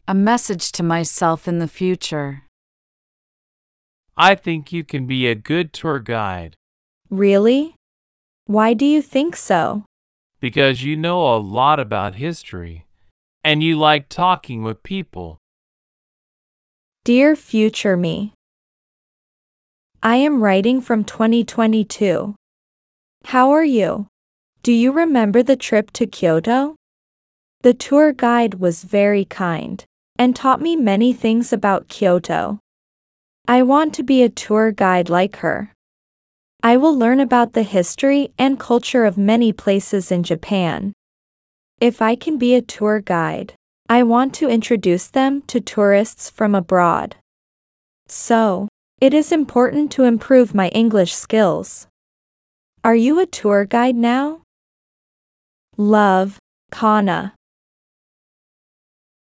A message to myself in the future. I think you can be a good tour guide Really? Why do you think so? because you know a lot about history and you like talking with people. Dear future me, I am writing from 2022. How are you? Do you remember the trip to Kyoto? The tour guide was very kind and taught me many things about Kyoto. I want to be a tour guide like her. I will learn about the history and culture of many places in Japan. If I can be a tour guide, I want to introduce them to tourists from abroad. So, it is important to improve my English skills. Are you a tour guide now? Love, Kana.